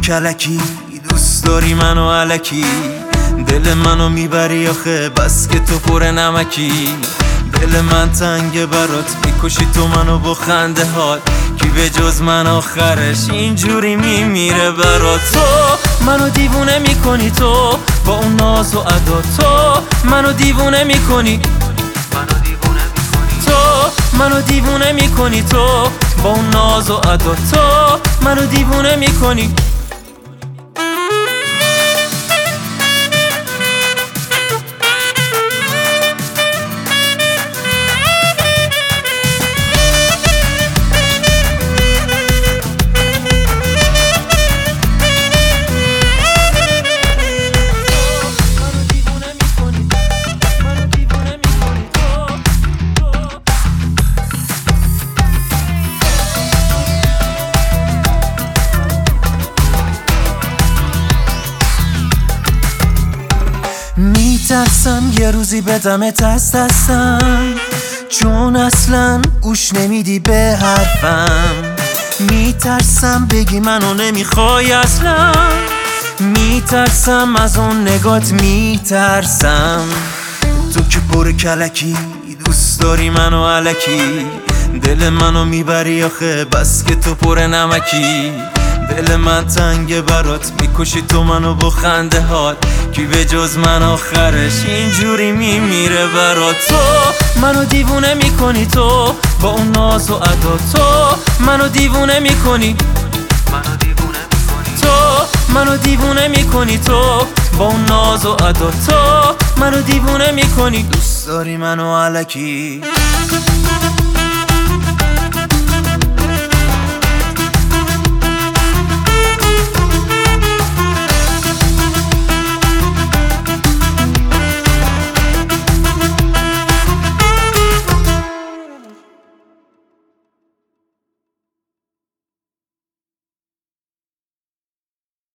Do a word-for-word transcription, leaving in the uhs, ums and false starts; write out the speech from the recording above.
کلکی، دوست داری منو الکی، دل منو میبری آخه بس که تو پر نمکی. دل من تنگه برات، میکشی تو منو با خنده هات، کی به جز من آخرش اینجوری میمیره برات. تو منو دیوونه میکنی، تو با اون ناز و ادا، تو منو دیوونه میکنی، تو منو دیوونه میکنی، تو با اون ناز و ادا، تو منو دیوونه میکنی. میترسم یه روزی بدمت از دستم، چون اصلا گوش نمیدی به حرفم. میترسم بگی منو نمیخوای اصلا، میترسم از اون نگات، میترسم. تو که پر کلکی، دوست داری منو الکی، دل منو میبری آخه بس که تو پر نمکی. دل من تنگه برات، میکشی تو منو با خنده هات، کی به جز من آخرش اینجوری میمیره برات. تو منو دیوونه میکنی، تو با اون ناز و ادا، تو منو دیوونه میکنی، تو منو دیوونه میکنی، تو با اون ناز و ادا، تو منو دیوونه میکنی. دوست داری منو الکی.